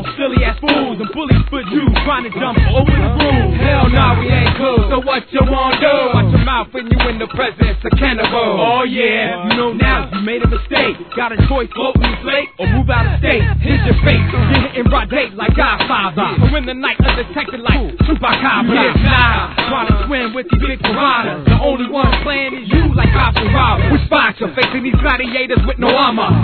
silly ass fools and bullies for you trying to jump over the rules. Hell nah, we ain't cool, so what you wanna do? Watch your mouth when you in the presence of cannibal. Oh yeah, you know now you made a mistake. Got a choice, float in this lake or move out of state. Here's your fate, you're hitting broad date like Godfather. So in the night undetected like Chupacabra. Yeah, nah, trying to swim with these big piranhas. The only one playing is you like Cops and robbers. We spot you facing these gladiators with no armor.